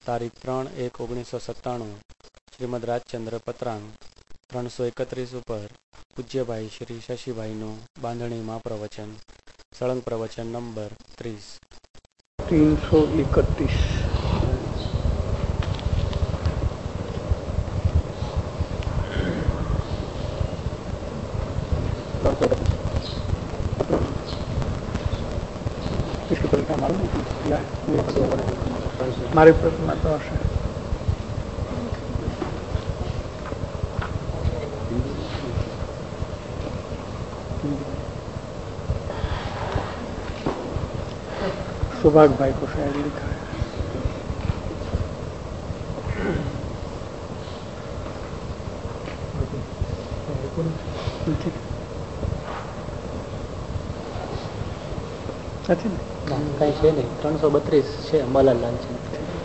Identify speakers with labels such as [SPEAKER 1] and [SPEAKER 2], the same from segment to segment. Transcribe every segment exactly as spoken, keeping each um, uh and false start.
[SPEAKER 1] તારીખ ત્રણ એક ઓગણીસો સત્તાણું શ્રીમદ રાજચંદ્ર પત્રાંગ ત્રણસો એકત્રીસ ઉપર પૂજ્યભાઈ શ્રી શશીભાઈનું બાંધણીમાં પ્રવચન સળંગ પ્રવચન નંબર ત્રીસ
[SPEAKER 2] तीन सौ इकतीस। इसकी परीक्षा मालूम है हमारे प्रश्न तो है सुभाग भाई को शायद लिखा है।
[SPEAKER 1] કઈ છે નહીં ત્રણસો બત્રીસ છે અંબાલાલ છે।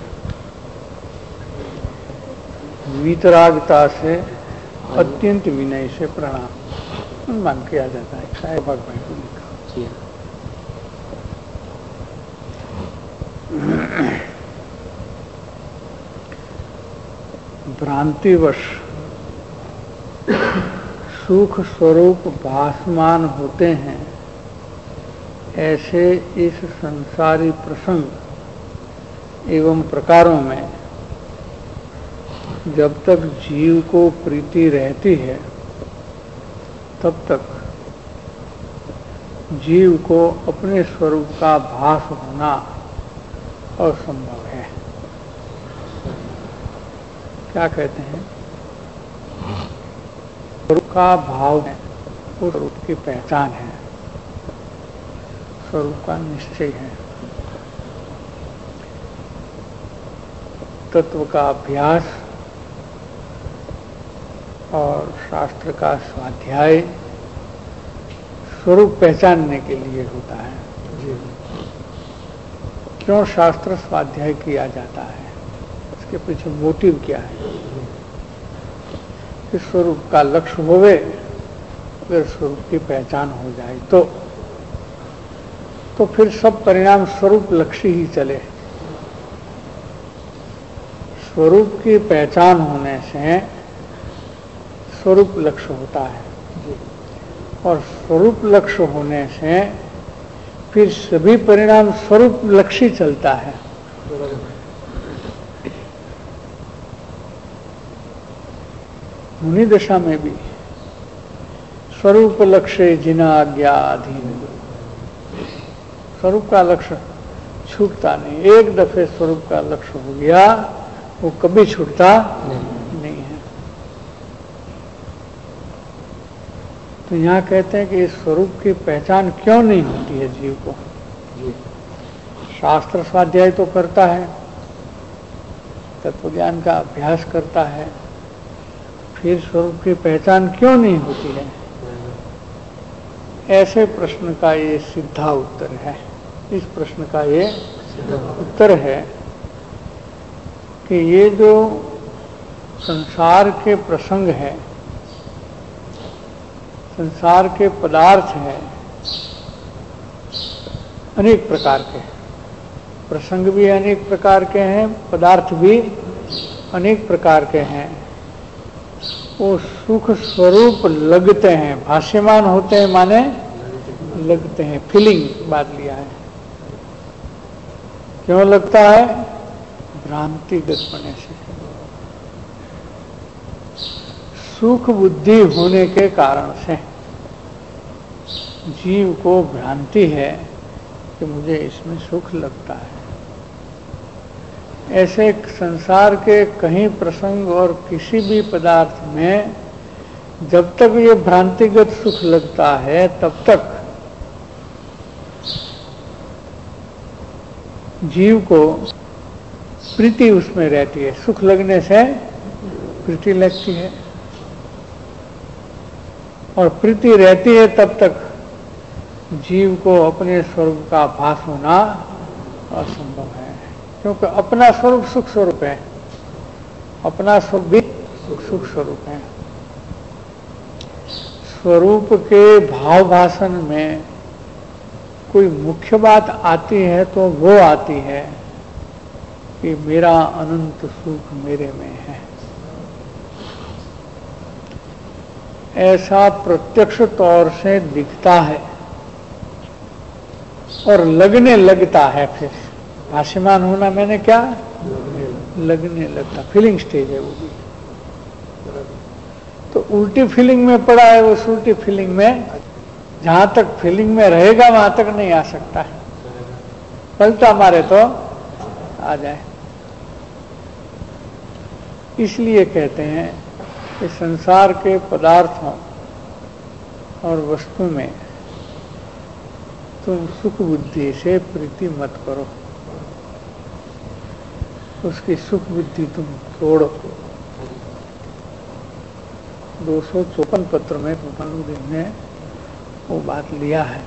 [SPEAKER 2] वीतरागता से अत्यंत विनय से प्रणाम मान किया जाता है। शायद भाग भाई को लिखा
[SPEAKER 1] जी।
[SPEAKER 2] भ्रांतिवश सुख स्वरूप भासमान होते हैं, ऐसे इस संसारी प्रसंग एवं प्रकारों में जब तक जीव को प्रीति रहती है तब तक जीव को अपने स्वरूप का भास होना असंभव है। क्या कहते हैं? स्वरूप का भाव है, वो स्वरूप की पहचान है, स्वरूप का निश्चय है। तत्व का अभ्यास और शास्त्र का स्वाध्याय स्वरूप पहचानने के लिए होता है। क्यों शास्त्र स्वाध्याय किया जाता है? इसके पीछे मोटिव क्या है? इस स्वरूप का लक्ष्य होवे, अगर स्वरूप की पहचान हो जाए तो तो फिर सब परिणाम स्वरूप लक्ष्य ही चले। स्वरूप की पहचान होने से स्वरूप लक्ष्य होता है और स्वरूप लक्ष्य होने से फिर सभी परिणाम स्वरूप लक्ष्य चलता है। मुनि दशा में भी स्वरूप लक्ष्य जिना आज्ञा अधीन, स्वरूप का लक्ष्य छूटता नहीं। एक दफे स्वरूप का लक्ष्य हो गया वो कभी छूटता नहीं, नहीं है। तो यहाँ कहते हैं कि इस स्वरूप की पहचान क्यों नहीं होती है जीव को? शास्त्र स्वाध्याय तो करता है, तत्वज्ञान का अभ्यास करता है, फिर स्वरूप की पहचान क्यों नहीं होती है? ऐसे प्रश्न का ये सीधा उत्तर है। इस प्रश्न का ये उत्तर है कि ये जो संसार के प्रसंग है, संसार के पदार्थ हैं, अनेक प्रकार के प्रसंग भी अनेक प्रकार के हैं, पदार्थ भी अनेक प्रकार के हैं। वो सुख स्वरूप लगते हैं, भाष्यमान होते हैं माने लगते हैं, फीलिंग बात लिया है। क्यों लगता है? भ्रांतिगत होने से, सुख बुद्धि होने के कारण से जीव को भ्रांति है कि मुझे इसमें सुख लगता है। ऐसे संसार के कहीं प्रसंग और किसी भी पदार्थ में जब तक ये भ्रांतिगत सुख लगता है तब तक जीव को प्रीति उसमें रहती है। सुख लगने से प्रीति लगती है और प्रीति रहती है तब तक जीव को अपने स्वरूप का भास होना असंभव है। क्योंकि अपना स्वरूप सुख स्वरूप है, अपना स्वरूप भी सुख स्वरूप है। स्वरूप के भाव भाषण में कोई मुख्य बात आती है तो वो आती है कि मेरा अनंत सुख मेरे में है। ऐसा प्रत्यक्ष तौर से दिखता है और लगने लगता है। फिर भाष्यमान होना मैंने क्या, लगने लगता, फीलिंग स्टेज है वो भी। तो उल्टी फीलिंग में पड़ा है, उस उल्टी फीलिंग में जहां तक फीलिंग में रहेगा वहां तक नहीं आ सकता है, पलटा मारे तो आ जाए। इसलिए कहते हैं कि संसार के पदार्थों और वस्तु में तुम सुख बुद्धि से प्रीति मत करो, उसकी सुख बुद्धि तुम तोड़ो। दो सौ चौपन पत्र में गोपालुद्दीन ने वो बात लिया है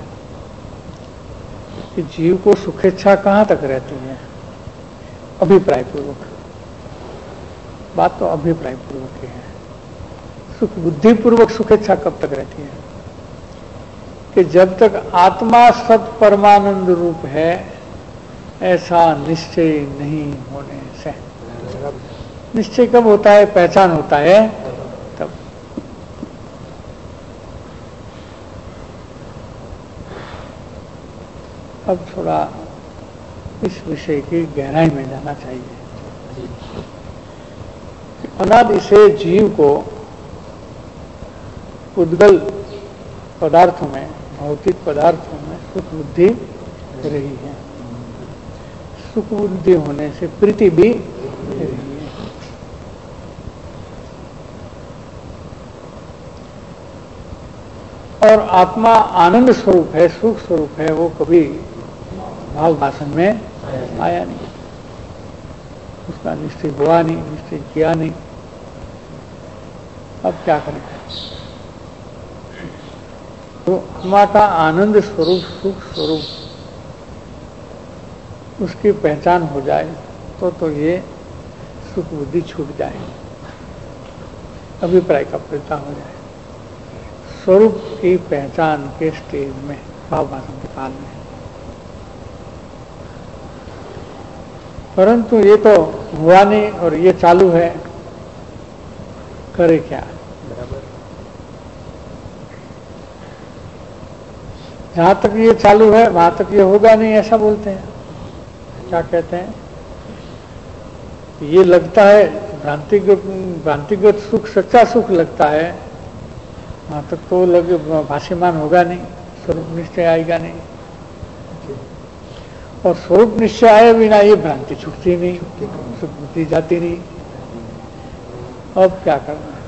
[SPEAKER 2] कि जीव को सुखेच्छा कहाँ तक रहती है, अभिप्राय पूर्वक। बात तो अभिप्राय पूर्वक ही है। सुख बुद्धि पूर्वक सुखेच्छा कब तक रहती है कि जब तक आत्मा सत परमानंद रूप है ऐसा निश्चय नहीं होने से। निश्चय कब होता है, पहचान होता है तब। अब थोड़ा इस विषय की गहराई में जाना चाहिए। अनादि से जीव को उद्गल पदार्थों में, भौतिक पदार्थों में सुख बुद्धि रही है। सुख बुद्धि होने से प्रीति भी रही है। और आत्मा आनंद स्वरूप है, सुख स्वरूप है, वो कभी भाव भाषण में आया नहीं, उसका निश्चय हुआ नहीं, निश्चय किया नहीं। अब क्या करें? तो हमारा आनंद स्वरूप, सुख स्वरूप उसकी पहचान हो जाए तो तो ये सुख बुद्धि छूट जाए, अभिप्राय का पलटा हो जाए। स्वरूप की पहचान के स्टेज में, भाव भाषण के काल में। परंतु ये तो हुआ नहीं और ये चालू है, करे क्या? जहां तक ये चालू है वहां तक ये होगा नहीं, ऐसा बोलते हैं। क्या कहते हैं? ये लगता है भ्रांतिगत, भ्रांतिगत सुख सच्चा सुख लगता है, वहां तक तो लगे भाष्यमान होगा नहीं, स्वरूप निश्चय आएगा नहीं। और स्वरूप निश्चय आए बिना ये भ्रांति छूटती नहीं, सुख बुद्धि जाती नहीं। अब क्या करना है?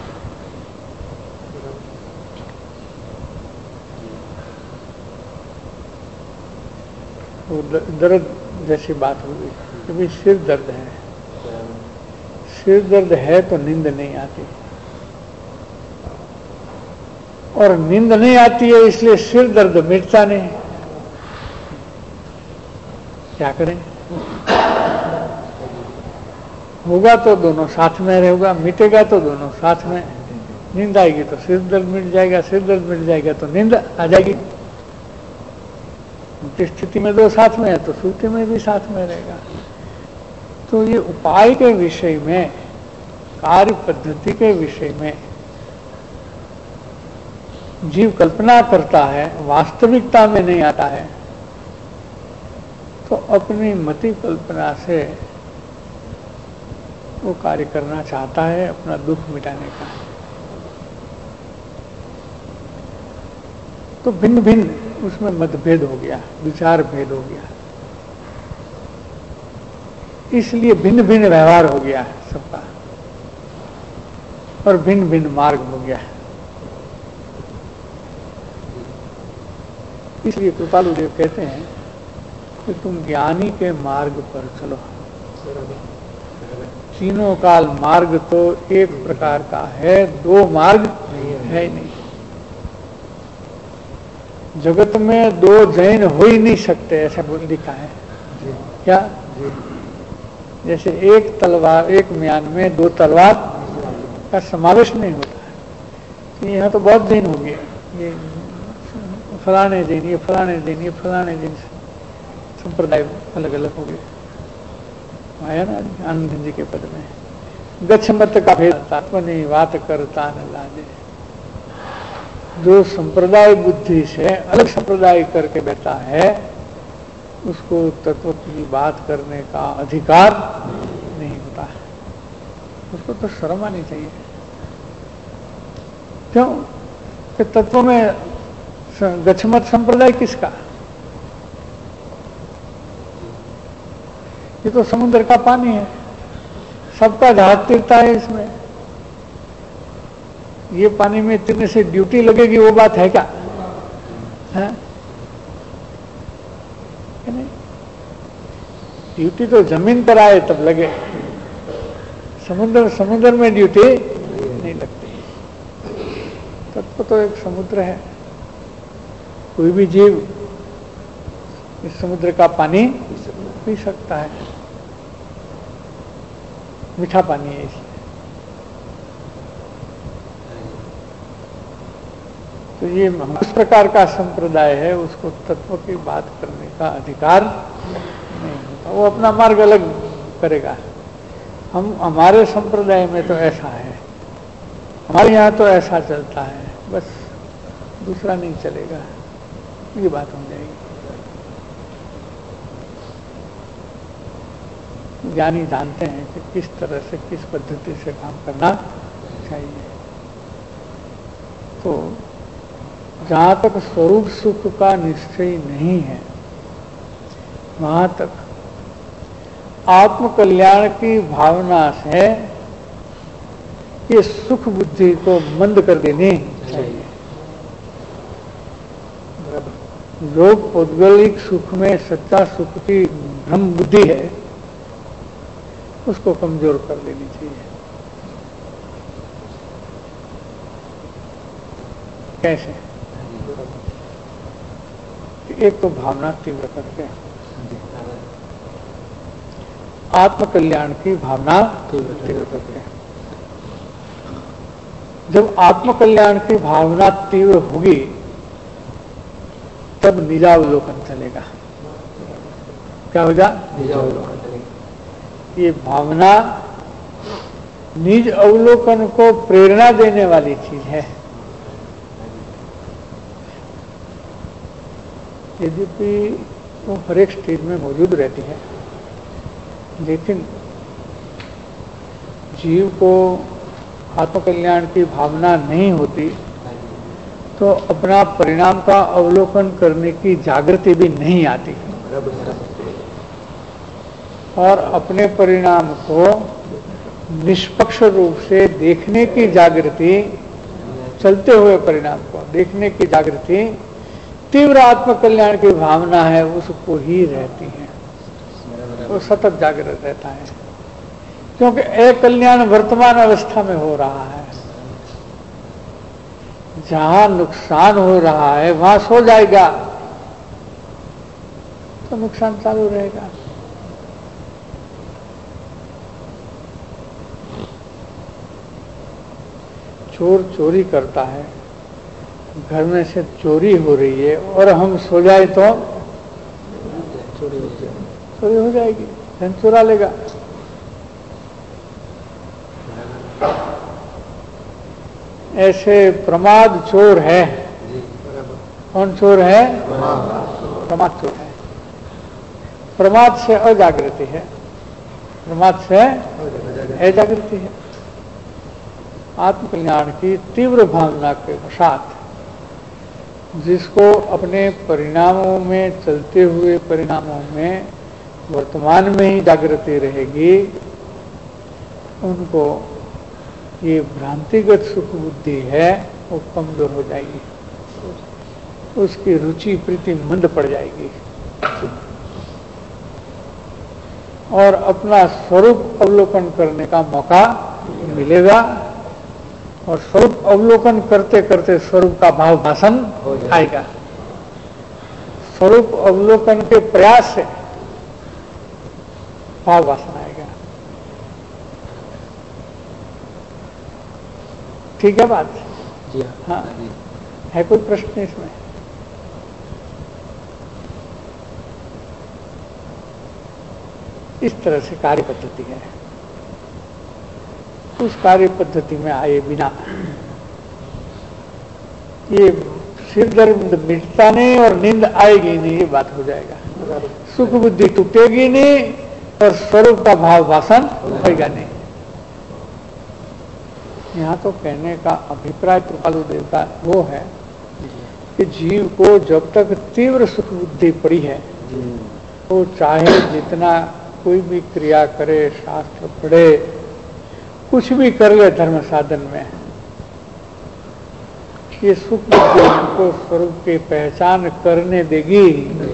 [SPEAKER 2] वो दर्द जैसी बात हो गई कि भाई सिर दर्द है, सिर दर्द है तो नींद नहीं आती, और नींद नहीं आती है इसलिए सिर दर्द मिटता नहीं। क्या करें? होगा तो दोनों साथ में रहेगा, मिटेगा तो दोनों साथ में। नींद आएगी तो सिर दर्द मिट जाएगा, सिर दर्द मिट जाएगा तो नींद आ जाएगी। जिस स्थिति में दो साथ में है तो सुर्ति में भी साथ में रहेगा। तो ये उपाय के विषय में, कार्य पद्धति के विषय में जीव कल्पना करता है, वास्तविकता में नहीं आता है, तो अपनी मति कल्पना से वो कार्य करना चाहता है अपना दुख मिटाने का। तो भिन्न भिन्न उसमें मतभेद हो गया, विचार भेद हो गया, इसलिए भिन्न भिन्न व्यवहार हो गया सबका और भिन्न भिन्न मार्ग हो गया। इसलिए कृपालु देव कहते हैं कि तुम ज्ञानी के मार्ग पर चलो। तीनों काल मार्ग तो एक प्रकार का है, दो मार्ग है ही नहीं। जगत में दो जैन हो ही नहीं सकते, ऐसा बोल लिखा है। क्या? जैसे एक तलवार, एक म्यान में दो तलवार का समावेश नहीं होता है। तो यहाँ तो बहुत जैन हो गए, ये फलाने जैन, ये फलाने जैन, ये फलाने जैन, संप्रदाय अलग अलग हो गए। आया ना आनंद जी के पद में, गच्छ मत का भेद अपनी बात करता न लाजे। जो संप्रदाय बुद्धि से अलग संप्रदाय करके बैठा है उसको तत्व की बात करने का अधिकार नहीं होता है, उसको तो शर्म आनी चाहिए। क्यों कि तत्व में गच्छमत संप्रदाय किसका? ये तो समुद्र का पानी है, सबका जहाज तिरता है इसमें। ये पानी में तिरने से ड्यूटी लगेगी वो बात है क्या? है? नहीं, ड्यूटी तो जमीन पर आए तब लगे, समुद्र समुद्र में ड्यूटी नहीं लगती। तत्व तो एक समुद्र है, कोई भी जीव इस समुद्र का पानी पी सकता है, मीठा पानी है इसलिए। तो ये उस प्रकार का संप्रदाय है, उसको तत्व की बात करने का अधिकार नहीं होता, वो अपना मार्ग अलग करेगा। हम हमारे संप्रदाय में तो ऐसा है, हमारे यहाँ तो ऐसा चलता है, बस दूसरा नहीं चलेगा, ये बात हो जाएगी। ज्ञानी जानते हैं कि किस तरह से किस पद्धति से काम करना चाहिए। तो जहां तक स्वरूप सुख का निश्चय नहीं है वहां तक आत्म कल्याण की भावना से ये सुख बुद्धि को मंद कर देनी चाहिए। जो पौद्गलिक सुख में सच्चा सुख की भ्रम बुद्धि है उसको कमजोर कर देनी चाहिए। कैसे? एक तो भावना तीव्र करके, आत्म कल्याण की भावना तीव्र करके। जब आत्म कल्याण की भावना तीव्र होगी तब निजावलोकन चलेगा। क्या होगा? निजावलोकन। ये भावना निज अवलोकन को प्रेरणा देने वाली चीज है। यद्यपि वो हर एक स्टेज में मौजूद रहती है, लेकिन जीव को आत्मकल्याण की भावना नहीं होती तो अपना परिणाम का अवलोकन करने की जागृति भी नहीं आती, और अपने परिणाम को निष्पक्ष रूप से देखने की जागृति, चलते हुए परिणाम को देखने की जागृति, तीव्र आत्मकल्याण की भावना है उसको ही रहती है, वो सतत जागृत रहता है। क्योंकि एक कल्याण वर्तमान अवस्था में हो रहा है, जहां नुकसान हो रहा है वहां सो जाएगा तो नुकसान चालू रहेगा। चोर चोरी करता है, घर में से चोरी हो रही है और हम सो जाए तो चोरी हो जाएगी, धन चुरा लेगा। ऐसे प्रमाद चोर है। कौन चोर है? प्रमाद चोर है। प्रमाद से अजागृति है, प्रमाद से अजागृति है। आत्मकल्याण की तीव्र भावना के साथ जिसको अपने परिणामों में, चलते हुए परिणामों में वर्तमान में ही जागृति रहेगी, उनको ये भ्रांतिगत सुख बुद्धि है वो कमजोर हो जाएगी, उसकी रुचि प्रीति मंद पड़ जाएगी और अपना स्वरूप अवलोकन करने का मौका मिलेगा। और स्वरूप अवलोकन करते करते स्वरूप का भाव भाषण आएगा। स्वरूप अवलोकन के प्रयास से भाव भाषण आएगा। ठीक है बात?
[SPEAKER 1] जी
[SPEAKER 2] हाँ। है कोई प्रश्न इसमें? इस तरह से कार्य पद्धति है। उस कार्य पद्धति में आए बिना ये सिर दर्द मिटता नहीं और नींद आएगी नहीं, ये बात हो जाएगा। सुख बुद्धि टूटेगी नहीं और स्वरूप का भाव भाषण होगा नहीं। यहाँ तो कहने का अभिप्राय कृपालु देव का वो है कि जीव को जब तक तीव्र सुख बुद्धि पड़ी है, वो चाहे जितना कोई भी क्रिया करे, शास्त्र पढ़े, कुछ भी कर ले धर्म साधन में, ये सुख बुद्धि उनको स्वरूप की पहचान करने देगी नहीं।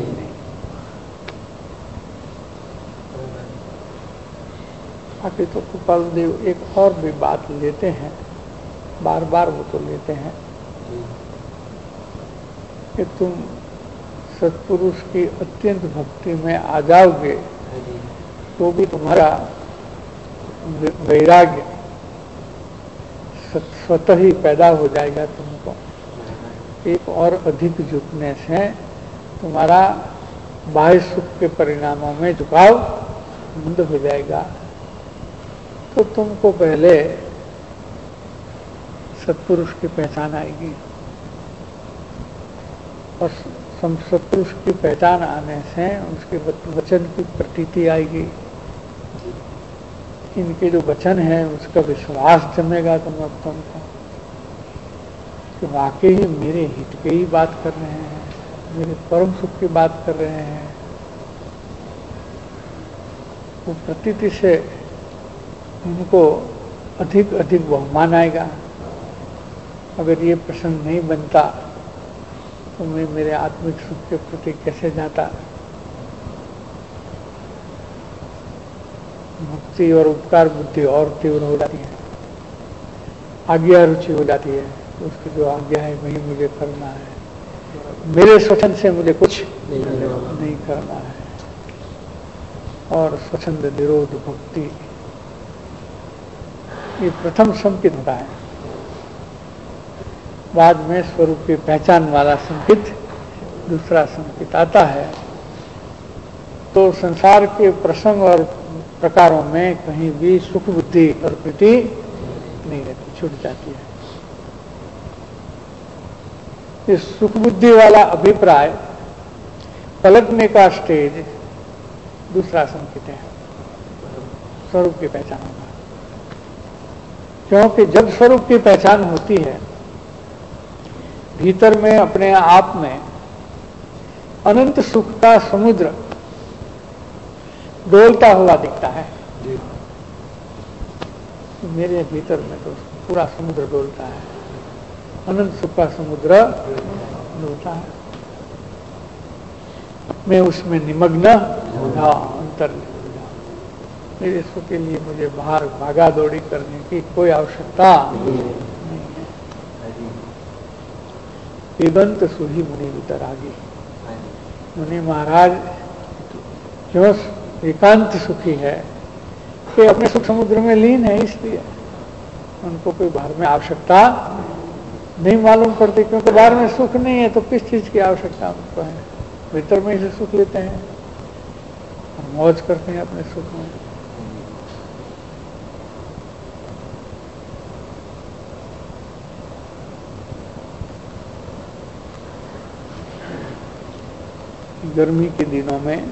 [SPEAKER 2] बाकी तो कृपाल देव एक और भी बात लेते हैं, बार बार वो तो लेते हैं कि तुम सत्पुरुष की अत्यंत भक्ति में आ जाओगे तो भी तुम्हारा वैराग्य स्वतः ही पैदा हो जाएगा। तुमको एक और अधिक झुकने से तुम्हारा बाह्य सुख के परिणामों में झुकाव बंद हो जाएगा। तो तुमको पहले सत्पुरुष की पहचान आएगी और सत्पुरुष की पहचान आने से उसके वचन की प्रतीति आएगी। इनके जो वचन है उसका विश्वास जमेगा तुम अब तुमको कि वाकई ही मेरे हित की ही बात कर रहे हैं, मेरे परम सुख की बात कर रहे हैं। वो प्रतीति से उनको अधिक अधिक बहुमान आएगा। अगर ये प्रसंग नहीं बनता तो मैं मेरे आत्मिक सुख के प्रति कैसे जाता। मुक्ति और उपकार बुद्धि और तीव्र हो जाती है, आज्ञा रुचि हो जाती है। तो उसकी जो आज्ञा है वही मुझे करना है, मेरे स्वच्छंद से मुझे कुछ नहीं, नहीं करना है। और स्वच्छंद निरोध भक्ति ये प्रथम संकेत होता है। बाद में स्वरूप की पहचान वाला संकेत दूसरा संकेत आता है। तो संसार के प्रसंग और प्रकारों में कहीं भी सुख बुद्धि और प्रीति नहीं रहती, छूट जाती है। इस सुख बुद्धि वाला अभिप्राय पलटने का स्टेज दूसरा संकेत है, स्वरूप की पहचान होगा। क्योंकि जब स्वरूप की पहचान होती है, भीतर में अपने आप में अनंत सुख का समुद्र डोलता हुआ दिखता है। मेरे भीतर में तो पूरा समुद्र डोलता है, अनंत सुख का समुद्र डोलता है। मैं उसमें निमग्न हो जाऊं, अंतर हो जाऊं। मेरे सुख के लिए मुझे बाहर भागा दौड़ी करने की कोई आवश्यकता नहीं है। पिबंत सुही मुनि वितरागी। मुनि महाराज क्यों एकांत सुखी है कि अपने सुख समुद्र में लीन है, इसलिए उनको कोई बाहर में आवश्यकता नहीं मालूम पड़ती। क्योंकि बाहर में सुख नहीं है तो किस चीज की आवश्यकता उनको है, भीतर में ही सुख लेते हैं और मौज करते हैं अपने सुख में। गर्मी के दिनों में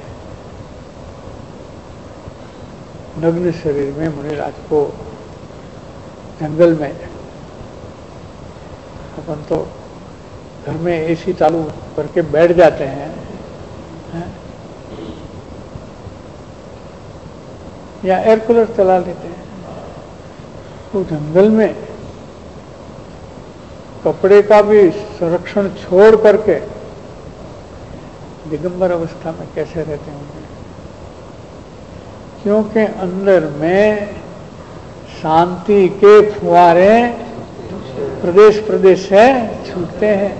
[SPEAKER 2] नग्न शरीर में मुनिराज को जंगल में, अपन तो घर में एसी चालू करके बैठ जाते हैं, हैं? या एयर कूलर चला लेते हैं। तो जंगल में कपड़े का भी संरक्षण छोड़ करके दिगंबर अवस्था में कैसे रहते होंगे। क्योंकि अंदर में शांति के फुहारे प्रदेश प्रदेश से छूटते हैं,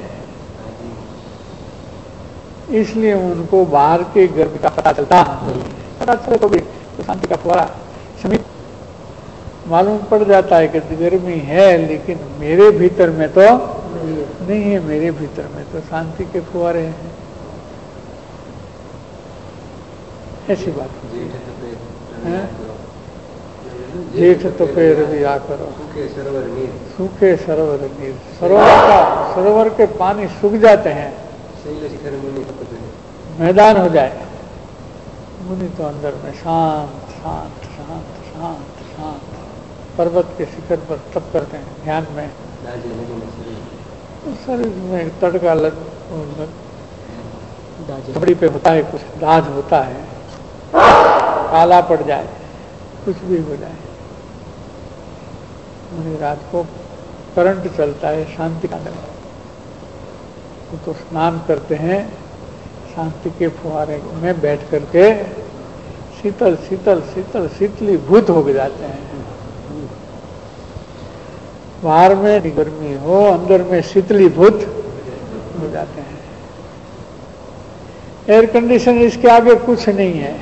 [SPEAKER 2] इसलिए उनको बाहर के गर्मी का पता चलता पता चले तो भी तो शांति का फुहारा समीप मालूम पड़ जाता है कि गर्मी है, लेकिन मेरे भीतर में तो नहीं है, मेरे भीतर में तो शांति के फुहारे हैं। ऐसी बात होती है। हैं? जेठ तो पे रविया करो, सूखे सरोवर नीर, सूखे सरोवर नीर, सरोवर का सरोवर के पानी सूख जाते हैं, मैदान हो जाए, मुनि तो अंदर में शांत शांत शांत शांत शांत पर्वत के शिखर पर तप करते हैं ध्यान में, शरीर में तड़का लग झपड़ी पे होता है, कुछ दाज होता है, काला पड़ जाए, कुछ भी हो जाए, मुनि रात को करंट चलता है शांति का दिन, वो तो स्नान करते हैं शांति के फुहारे में बैठ करके, शीतल शीतल शीतल शीतली भूत हो जाते हैं। बाहर में गर्मी हो, अंदर में शीतली भूत हो जाते हैं। एयर कंडीशन इसके आगे कुछ नहीं है,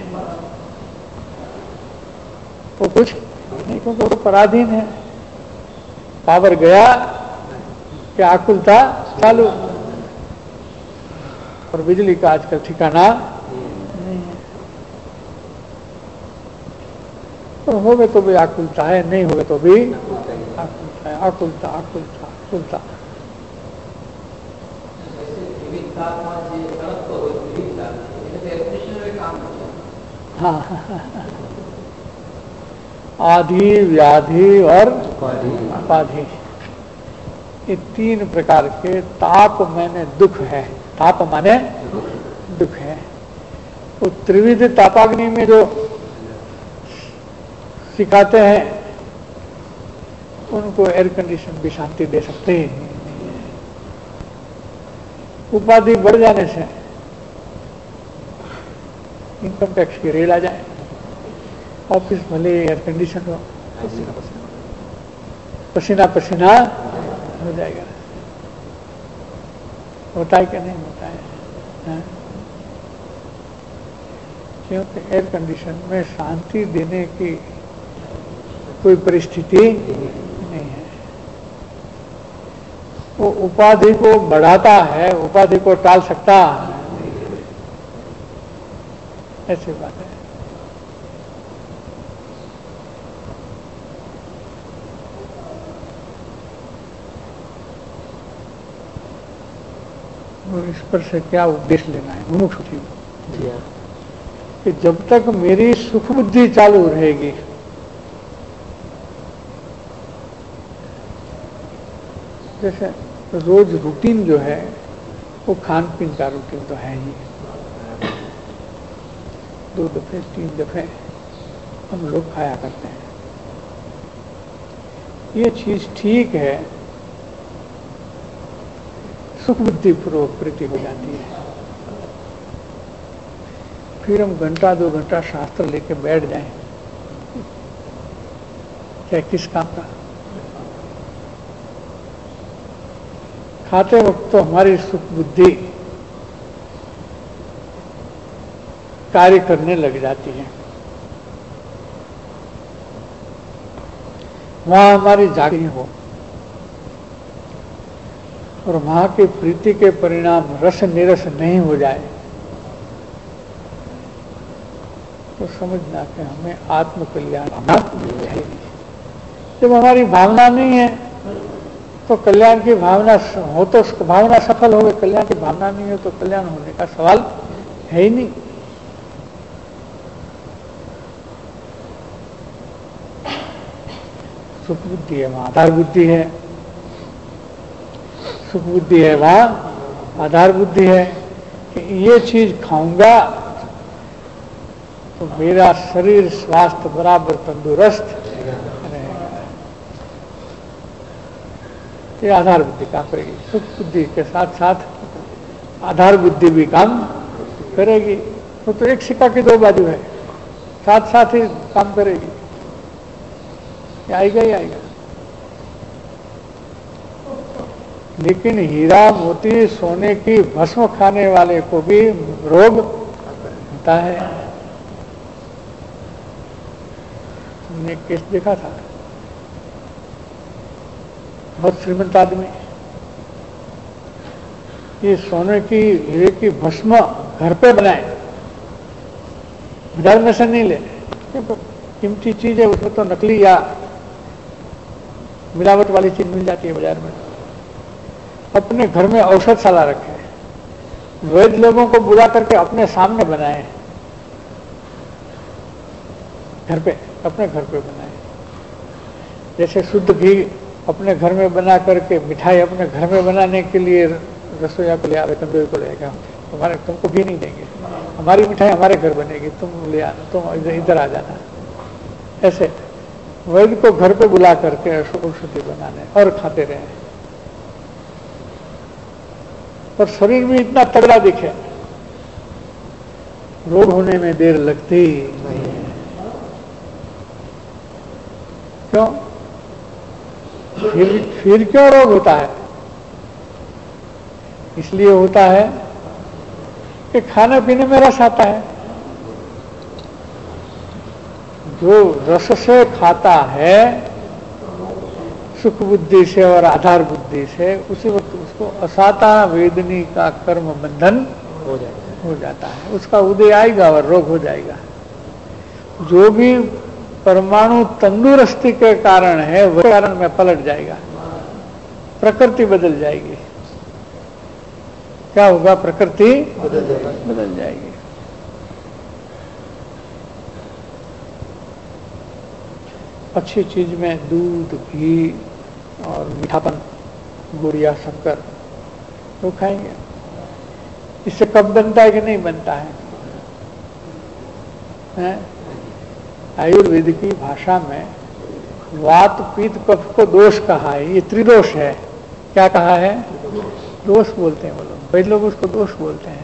[SPEAKER 2] वो कुछ नहीं, क्योंकि वो पराधीन है। पावर गया कि आकुलता चालू, और बिजली का आजकल ठिकाना नहीं है। तो होवे तो भी आकुलता है, नहीं होवे तो भी आकुलता है, आकुलता आकुलता आकुलता। हाँ, आधि, व्याधि और उपाधि, ये तीन प्रकार के ताप माने दुख है, ताप माने दुख है। वो त्रिविध तापाग्नि में जो सिखाते हैं उनको एयर कंडीशन भी शांति दे सकते हैं। उपाधि बढ़ जाने से इनकम टैक्स की रेल आ जाए, ऑफिस भले एयर कंडीशन हो, पसीना पसीना हो जाएगा। होता है कि नहीं होता है, है? क्योंकि एयर कंडीशन में शांति देने की कोई परिस्थिति नहीं है। वो उपाधि को बढ़ाता है, उपाधि को टाल सकता है, ऐसी बात है। और इस पर से क्या उद्देश्य लेना है मुमुक्षु जी कि जब तक मेरी सुख बुद्धि चालू रहेगी, जैसे रोज रूटीन जो है वो खान पीन का रूटीन तो है ही, दो दफे तीन दफे हम लोग खाया करते हैं, ये चीज ठीक है, सुख बुद्धि पूर्वक प्रीति हो जाती है। फिर हम घंटा दो घंटा शास्त्र लेके बैठ जाएं, चाहे किस काम का, खाते वक्त तो हमारी सुख बुद्धि कार्य करने लग जाती है, वहां हमारी जागृति हो, और वहां की प्रीति के परिणाम रस निरस नहीं हो जाए तो समझना कि हमें आत्म कल्याण है। जब हमारी भावना नहीं है तो कल्याण की भावना हो तो भावना सफल हो गई, कल्याण की भावना नहीं हो तो कल्याण होने का सवाल है ही नहीं। सुख बुद्धि है वहां आधार बुद्धि है, सुख बुद्धि है वहां आधार बुद्धि है कि ये चीज खाऊंगा तो मेरा शरीर स्वास्थ्य बराबर तंदुरुस्त रहेगा, ये आधार बुद्धि काम करेगी। सुख बुद्धि के साथ साथ आधार बुद्धि भी काम करेगी, वो तो एक सिक्का की दो बाजू है, साथ साथ ही काम करेगी, आएगा ही आएगा। लेकिन हीरा मोती सोने की भस्म खाने वाले को भी रोग होता है। हमने केस देखा था, बहुत श्रीमंत आदमी, ये सोने की हीरे की भस्म घर पे बनाए, बाजार में से नहीं ले, कीमती चीज है, उसमें तो नकली या मिलावट वाली चीज मिल जाती है बाजार में। अपने घर में औषधशाला रखे, वैद्य लोगों को बुला करके अपने सामने बनाए, घर पे, अपने घर पे बनाए। जैसे शुद्ध घी अपने घर में बना करके, मिठाई अपने घर में बनाने के लिए रसोईया को ले आवे, तंदूरी को ले आएगा, तुम्हारे तुमको घी नहीं देंगे, हमारी मिठाई हमारे घर बनेगी, तुम ले आना, तुम इधर इधर आ जाना। ऐसे वैद्य को घर पे बुला करके औषधि बनाने और खाते रहे, और शरीर भी इतना तगड़ा दिखे, रोग होने में देर लगती नहीं है। क्यों? फिर फिर क्यों रोग होता है? इसलिए होता है कि खाने पीने में रस आता है। जो रस से खाता है, सुख बुद्धि से और आधार बुद्धि से, उसी वक्त उसको असाता वेदनी का कर्म बंधन
[SPEAKER 1] हो जाएगा
[SPEAKER 2] हो जाता है, उसका उदय आएगा और रोग हो जाएगा। जो भी परमाणु तंदुरुस्ती के कारण है, वह कारण में पलट जाएगा, प्रकृति बदल जाएगी। क्या होगा? प्रकृति
[SPEAKER 1] बदल जाएगा
[SPEAKER 2] बदल जाएगी। अच्छी चीज में दूध, घी और मीठापन, गुड़ या शक्कर, वो खाएंगे। इससे कब बनता है कि नहीं बनता है, है? आयुर्वेद की भाषा में वात पित्त कफ को दोष कहा है, ये त्रिदोष है। क्या कहा है? दोष बोलते हैं वो लोग, वैद्य लोग उसको दोष बोलते हैं।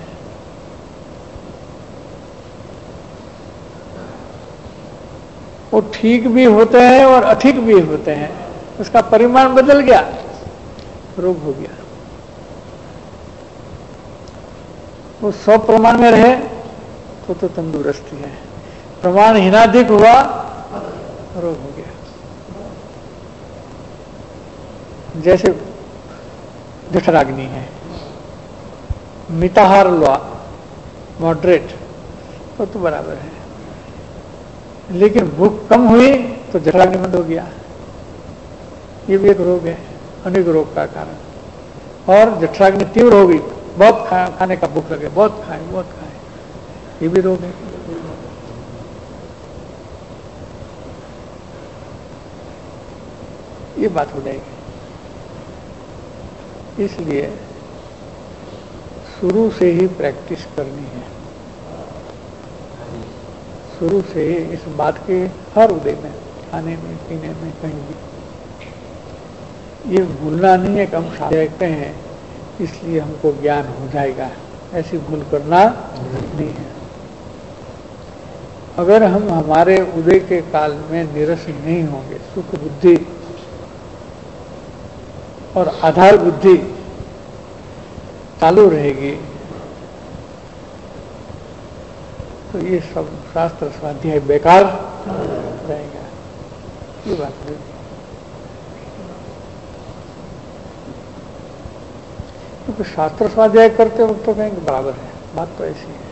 [SPEAKER 2] वो ठीक भी होते हैं और अठीक भी होते हैं, उसका परिमाण बदल गया, रोग हो गया। वो सौ प्रमाण में रहे तो तो तंदुरुस्ती है, प्रमाण हीनाधिक हुआ, रोग हो गया। जैसे जठराग्नि है, मिताहार लो, मॉडरेट, तो तो बराबर है। लेकिन भूख कम हुई तो जठराग्नि बंद हो गया। ये भी एक रोग है, अनेक रोग का कारण। और जठराग्नि तीव्र हो गई, बहुत खा, खाने का भूख लगे, बहुत खाए बहुत खाए, ये भी रोग है। ये बात हो जाएगी। इसलिए शुरू से ही प्रैक्टिस करनी है, शुरू से ही इस बात के हर उदय में, खाने में, पीने में, कहीं भी ये भूलना नहीं है कि हम देखते हैं इसलिए हमको ज्ञान हो जाएगा, ऐसी भूल करना नहीं है। अगर हम हमारे उदय के काल में निरस नहीं होंगे, सुख बुद्धि और आधार बुद्धि चालू रहेगी, तो ये सब शास्त्र स्वाध्याय बेकार रहेगा। ये बात है। क्योंकि शास्त्र स्वाध्याय करते वक्त तो कहेंगे बराबर है, बात तो ऐसी है,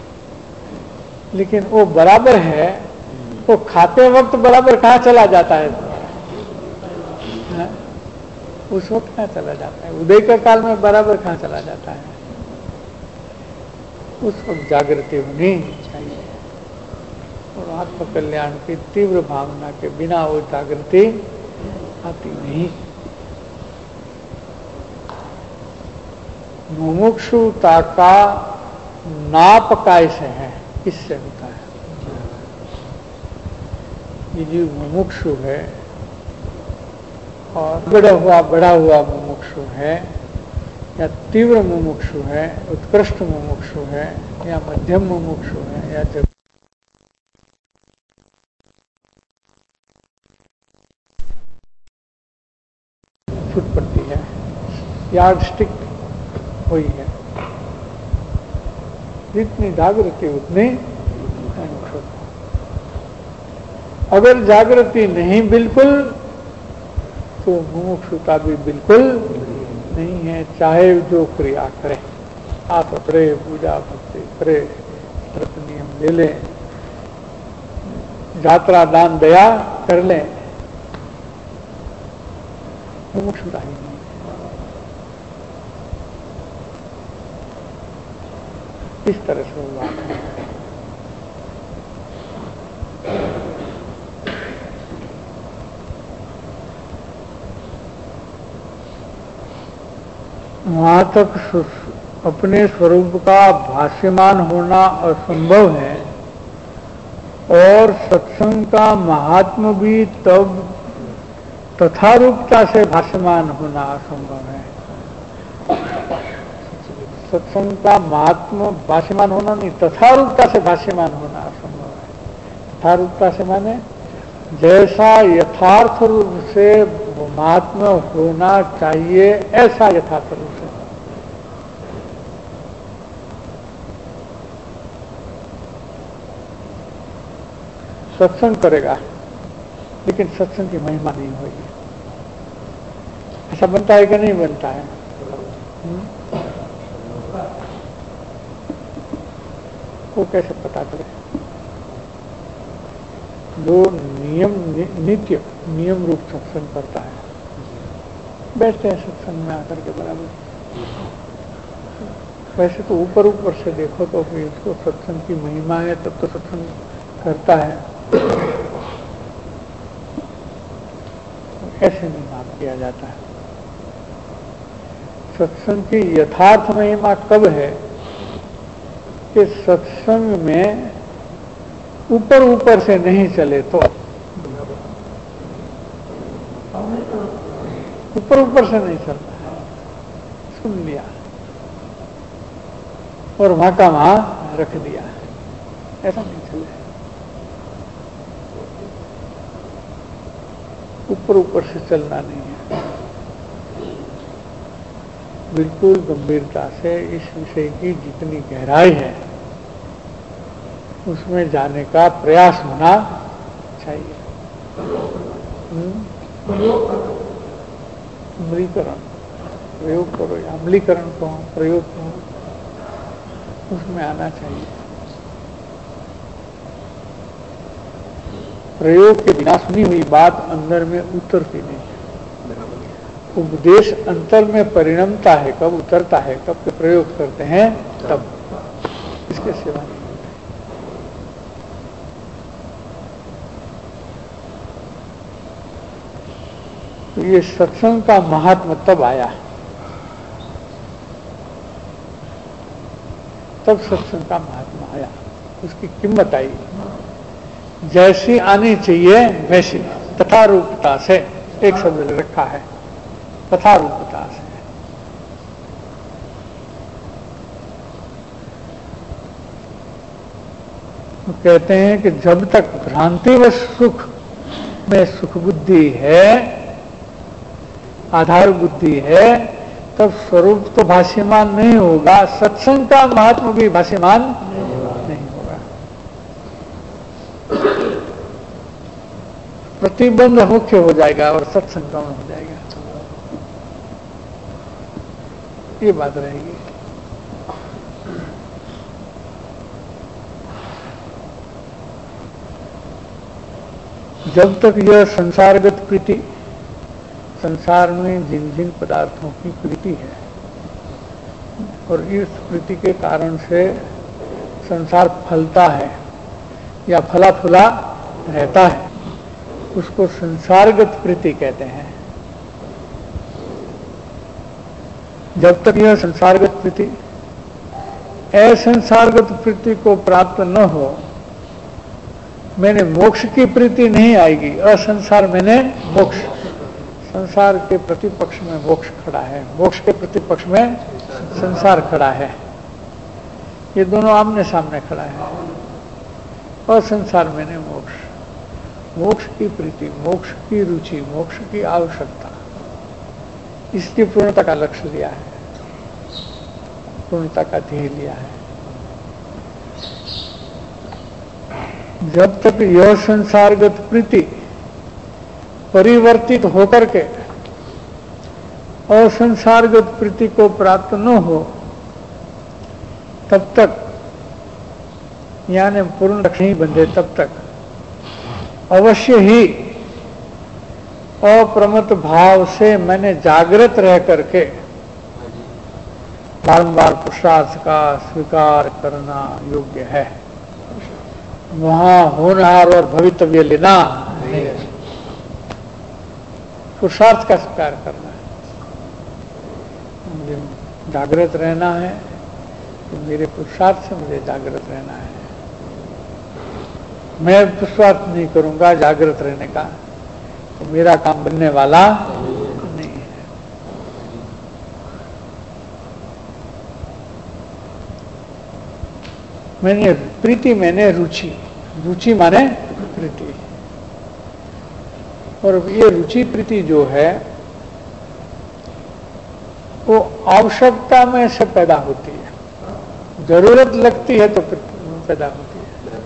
[SPEAKER 2] लेकिन वो बराबर है, वो खाते वक्त बराबर कहाँ चला जाता है? है? उस वक्त कहाँ चला जाता है? उदय के काल में बराबर कहाँ चला जाता है? उस वक्त जागृति होनी चाहिए, और आत्म कल्याण की तीव्र भावना के बिना वो जागृति आती नहीं। मुमुक्षुता का नाप कैसे है? किससे होता है? ये जो मुमुक्षु है और बड़ा हुआ बड़ा हुआ मुमुक्षु है, या तीव्र मुमुक्षु है, उत्कृष्ट मुमुक्षु है, या मध्यम मुमुक्षु है, या जब छूट पड़ती है, यार्ड स्टिक हुई है, जितनी जागृति उतनी मुमुक्षु। अगर जागृति नहीं बिल्कुल, तो मुमुक्षुता भी बिल्कुल नहीं है, चाहे जो क्रिया करे, आप करे, पूजा भक्ति करे, व्रत नियम ले ले, यात्रा दान दया कर ले, मुमुक्षुता ही नहीं। इस तरह से वो बात है। वहां तक अपने स्वरूप का भाष्यमान होना असंभव है, और सत्संग का महात्म भी तब तथारूपता से भाष्यमान होना असंभव है। सत्संग का महात्म भाष्यमान होना नहीं, तथारूपता से भाष्यमान होना असंभव है। तथारूपता से माने जैसा यथार्थ रूप से महात्मा होना चाहिए, ऐसा यथार्थ रूप से। सत्संग करेगा लेकिन सत्संग की महिमा नहीं होगी। ऐसा बनता है कि नहीं बनता है? हुँ? वो कैसे पता चले? जो नियम नि, नित्य नियम रूप सत्संग करता है, बैठते हैं सत्संग में आकर के बराबर। वैसे तो ऊपर ऊपर से देखो तो फिर इसको सत्संग की महिमा है, तब तो सत्संग करता है, ऐसे नहीं माफ किया जाता है। सत्संग की यथार्थ महिमा कब है कि सत्संग में ऊपर ऊपर से नहीं चले तो। ऊपर ऊपर से नहीं चलता है, सुन लिया और वहां का वहां रख दिया, ऐसा नहीं चले। ऊपर ऊपर से चलना नहीं है, बिल्कुल गंभीरता से इस विषय की जितनी गहराई है उसमें जाने का प्रयास होना चाहिए। अमलीकरण, प्रयोग करो या अमलीकरण कहो, प्रयोग कहो, उसमें आना चाहिए। प्रयोग के बिना सुनी हुई बात अंदर में उतरती नहीं। उपदेश अंतर में परिणमता है, कब उतरता है, कब के प्रयोग करते हैं तब, इसके सिवा नहीं। तो ये सत्संग का महात्मा तब आया, तब सत्संग का महात्मा आया, उसकी कीमत आई। जैसी आनी चाहिए वैसी, तथारूपता से, एक शब्द रखा है, तथारूपता से। तो कहते हैं कि जब तक भ्रांति व सुख में सुख बुद्धि है, आधार बुद्धि है, तब स्वरूप तो भाष्यमान नहीं होगा, सत्संग का महात्मा भी भाष्यमान नहीं होगा। प्रतिबंध मुख्य हो जाएगा और सत्संग कम हो जाएगा, ये बात रहेगी। जब तक यह संसारगत प्रीति, संसार में जिन जिन पदार्थों की प्रीति है और इस प्रीति के कारण से संसार फलता है या फला फुला रहता है, उसको संसारगत प्रीति कहते हैं। जब तक यह संसारगत प्रीति, असंसारगत प्रीति को प्राप्त न हो, मैंने मोक्ष की प्रीति नहीं आएगी। असंसार मैंने मोक्ष, संसार के प्रतिपक्ष में मोक्ष खड़ा है, मोक्ष के प्रतिपक्ष में संसार खड़ा है, ये दोनों आमने सामने खड़ा है। असंसार मैंने मोक्ष, मोक्ष की प्रीति, मोक्ष की रुचि, मोक्ष की आवश्यकता, इसकी पूर्णता का लक्ष्य लिया है, पूर्णता का ध्येय लिया है। जब तक यह संसारगत प्रीति परिवर्तित होकर के असंसारगत प्रीति को प्राप्त न हो, तब तक, यानी पूर्ण लक्ष्य नहीं बंधे, तब तक अवश्य ही अप्रमत्त भाव से मैंने जागृत रह करके बारंबार पुरुषार्थ का स्वीकार करना योग्य है। वहां होनहार और भवितव्य लेना नहीं है, पुरुषार्थ का स्वीकार करना है। मुझे जागृत रहना है तो मेरे पुरुषार्थ से मुझे जागृत रहना है। मैं पुरुषार्थ नहीं करूंगा जागृत रहने का तो मेरा काम बनने वाला नहीं है। मैंने प्रीति मैंने रुचि, रुचि माने प्रीति, और ये रुचि प्रीति जो है वो आवश्यकता में से पैदा होती है, जरूरत लगती है तो पैदा होती है।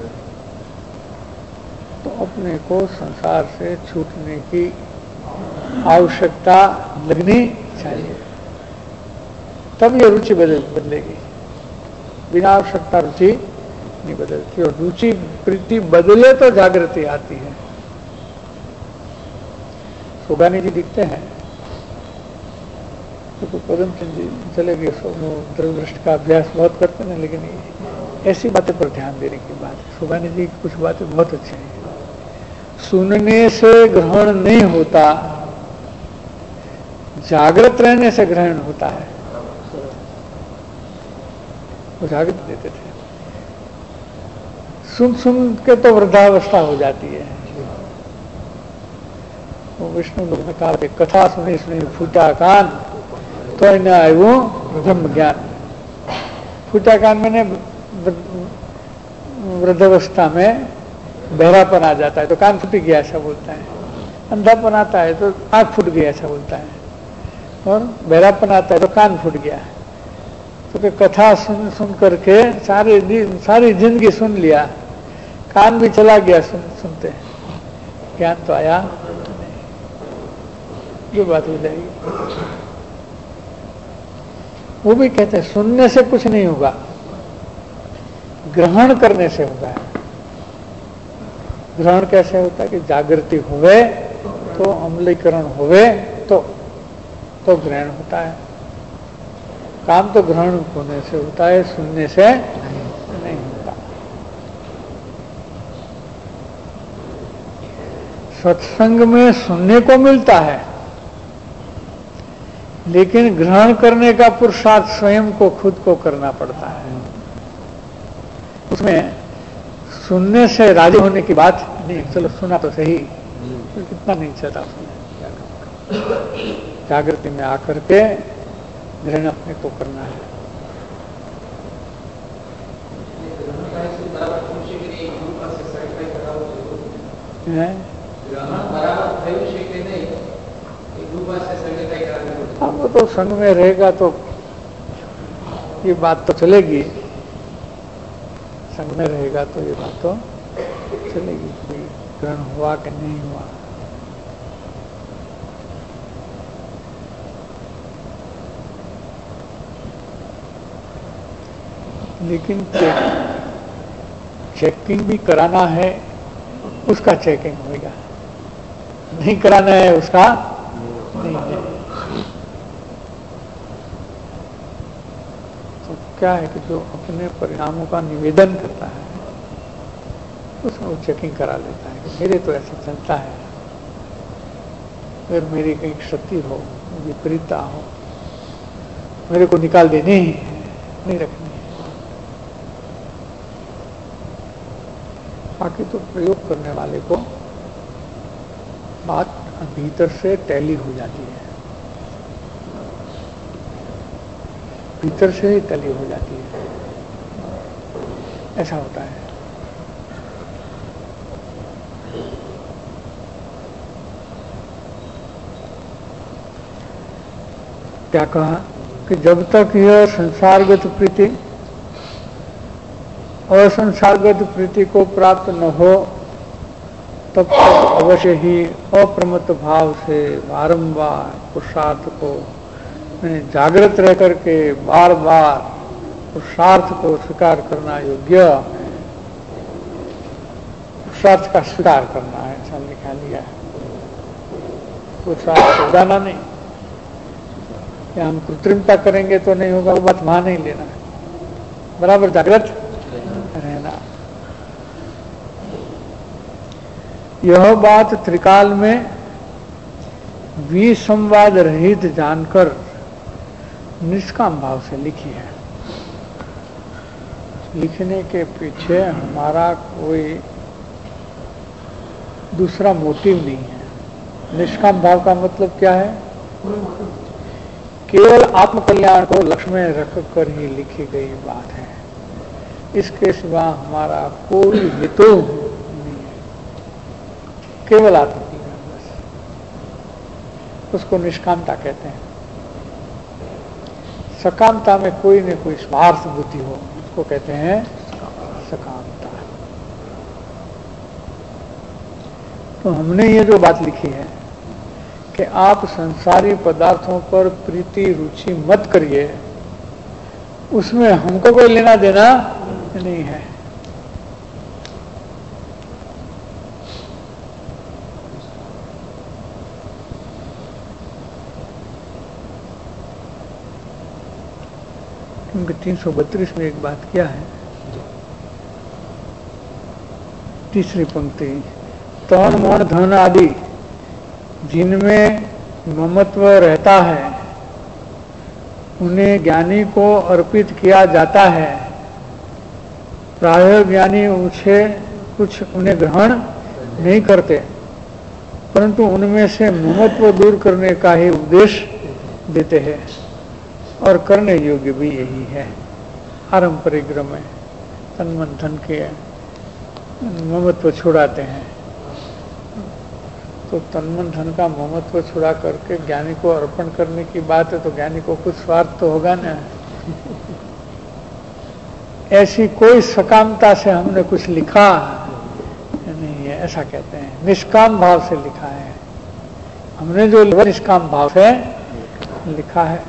[SPEAKER 2] तो अपने को संसार से छूटने की आवश्यकता लगनी चाहिए, तब ये रुचि बदल बदलेगी। बिना आवश्यकता रुचि नहीं बदलती, और रुचि प्रीति बदले तो जागृति आती है। सुगानी जी दिखते हैं तो पदमचंद जी चले गए, दृष्टि का अभ्यास बहुत करते हैं, लेकिन ऐसी बातें पर ध्यान देने की बात है। सुगानी जी की कुछ बातें बहुत अच्छी हैं। सुनने से ग्रहण नहीं होता, जागृत रहने से ग्रहण होता है। वो जागृत देते थे, सुन सुन के तो वृद्धावस्था हो जाती है। वो विष्णु लोग ने कहा कि कथा सुनी सुनी फूटा कान तो न आए वो ब्रह्म ज्ञान। फूटा कान मैंने वृद्धावस्था में बहरापन आ जाता है तो कान फूट गया ऐसा बोलता है, अंधापन आता है तो आंख फूट गया ऐसा बोलता है, और बहरापन आता है तो कान फूट गया। तो कि कथा सुन सुन करके सारी सारी जिंदगी सुन लिया, कान भी चला गया सुन सुनते, ज्ञान तो आया नहीं, ये बात हो जाएगी। वो भी कहते हैं सुनने से कुछ नहीं होगा, ग्रहण करने से होता है। ग्रहण कैसे होता है कि जागृति हुए तो अमलीकरण हुए तो तो ग्रहण होता है। काम तो ग्रहण होने से होता है, सुनने से नहीं होता। सत्संग में सुनने को मिलता है, लेकिन ग्रहण करने का पुरुषार्थ स्वयं को खुद को करना पड़ता है। उसमें सुनने से राजी होने की बात नहीं, चलो सुना तो सही, तो कितना नहीं चाहता सुने। जागृति में आकर के ग्रहण अपने को करना है। अब वो तो संग में रहेगा तो ये बात तो चलेगी, संग में रहेगा तो ये बात तो चलेगी कि ग्रहण हुआ कि नहीं हुआ। लेकिन चेकिंग भी कराना है, उसका चेकिंग होगा, नहीं कराना है उसका नहीं है। तो क्या है कि जो अपने परिणामों का निवेदन करता है उसमें वो चेकिंग करा लेता है कि मेरे तो ऐसा चलता है, अगर मेरी कहीं क्षति हो, विपरीतता हो, मेरे को निकाल देनी है, नहीं रखनी है। बाकी तो प्रयोग करने वाले को बात भीतर से टैली हो जाती है, भीतर से ही टैली हो जाती है, ऐसा होता है। क्या कहा कि जब तक यह संसारगत प्रीति और संसारगत प्रीति को प्राप्त न हो तब तक अवश्य ही अप्रमत्त भाव से बारंबार पुरुषार्थ को जागृत रह करके बार बार पुरुषार्थ को स्वीकार करना योग्य। पुरुषार्थ का स्वीकार करना है, ऐसा लिखा लिया है। पुरुषार्थ को जाना नहीं, या हम कृत्रिमता करेंगे तो नहीं होगा, वो बात वहां नहीं लेना है, बराबर जागृत रहना। यह बात त्रिकाल में विसंवाद रहित जानकर निष्काम भाव से लिखी है। लिखने के पीछे हमारा कोई दूसरा मोटिव नहीं है। निष्काम भाव का मतलब क्या है? केवल आत्मकल्याण को लक्ष्य में रखकर ही लिखी गई बात है, इसके सिवा हमारा कोई हेतु नहीं है, केवल आत्मकल्याण बस। उसको निष्कामता कहते हैं। सकामता में कोई न कोई स्वार्थ बुद्धि हो, उसको कहते हैं सकामता। तो हमने ये जो बात लिखी है कि आप संसारी पदार्थों पर प्रीति रुचि मत करिए, उसमें हमको कोई लेना देना नहीं है। क्योंकि तीन सौ बत्तीस में एक बात क्या है, तीसरी पंक्ति, तन मन धन आदि जिनमें ममत्व रहता है उन्हें ज्ञानी को अर्पित किया जाता है। प्रायः ज्ञानी उसे कुछ उन्हें ग्रहण नहीं करते, परंतु उनमें से ममत्व दूर करने का ही उपदेश देते हैं, और करने योग्य भी यही है। आरंभ परिग्रह में तन मन धन के ममत्व छुड़ाते हैं, तो तन मन धन का ममत्व छुड़ा करके ज्ञानी को अर्पण करने की बात है, तो ज्ञानी को कुछ स्वार्थ तो होगा ना। ऐसी कोई सकामता से हमने कुछ लिखा नहीं है, ऐसा कहते हैं। निष्काम भाव से लिखा है हमने, जो निष्काम भाव से लिखा है।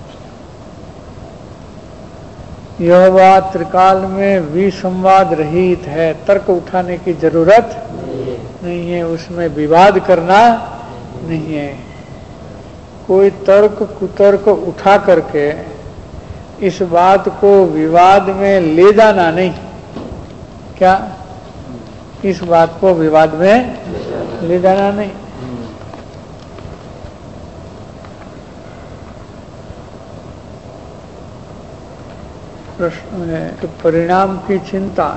[SPEAKER 2] यह बात त्रिकाल में विसंवाद रहित है, तर्क उठाने की जरूरत नहीं है, उसमें विवाद करना नहीं है। कोई तर्क कुतर्क उठा करके इस बात को विवाद में ले जाना नहीं। क्या? इस बात को विवाद में ले जाना नहीं। प्रश्न है कि परिणाम की चिंता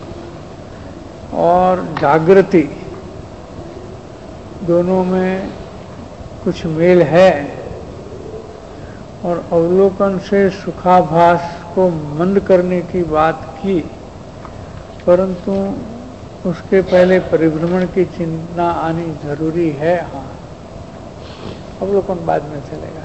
[SPEAKER 2] और जागृति दोनों में कुछ मेल है, और अवलोकन से सुखाभास को मंद करने की बात की, परंतु उसके पहले परिभ्रमण की चिंता आनी जरूरी है। हाँ, अवलोकन बाद में चलेगा।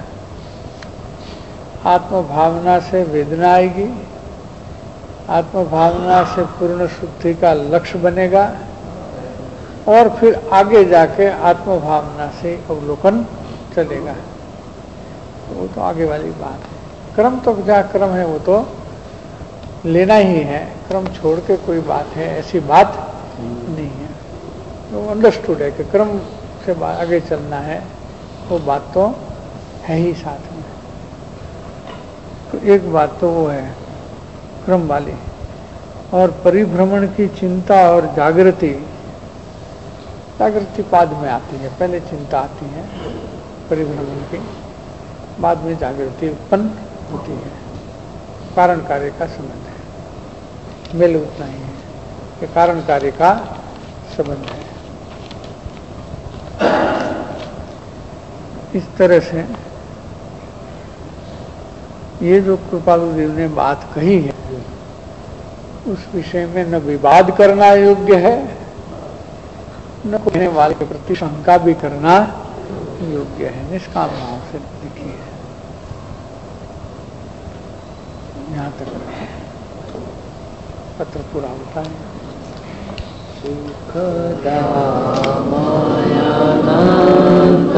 [SPEAKER 2] आत्मभावना से वेदना आएगी, आत्मभावना से पूर्ण शुद्धि का लक्ष्य बनेगा, और फिर आगे जाके आत्मभावना से अवलोकन चलेगा। तो वो तो आगे वाली बात है। क्रम तो जहाँ क्रम है वो तो लेना ही है, क्रम छोड़ के कोई बात है ऐसी बात नहीं है। तो अंडरस्टूड है कि क्रम से आगे चलना है, वो बात तो है ही साथ में। तो एक बात तो वो है क्रम वाली, और परिभ्रमण की चिंता और जागृति, जागृति बाद में आती है, पहले चिंता आती है परिभ्रमण की, बाद में जागृति उत्पन्न होती है। कारण कार्य का संबंध है, मेल उतना ही है कि कारण कार्य का संबंध है। इस तरह से ये जो कृपालु देव ने बात कही है, उस विषय में न विवाद करना योग्य है, न कहने वाले के प्रति शंका भी करना योग्य है। निष्काम भाव से लिखी है। यहाँ तक पत्र पूरा होता है। सुखदा माया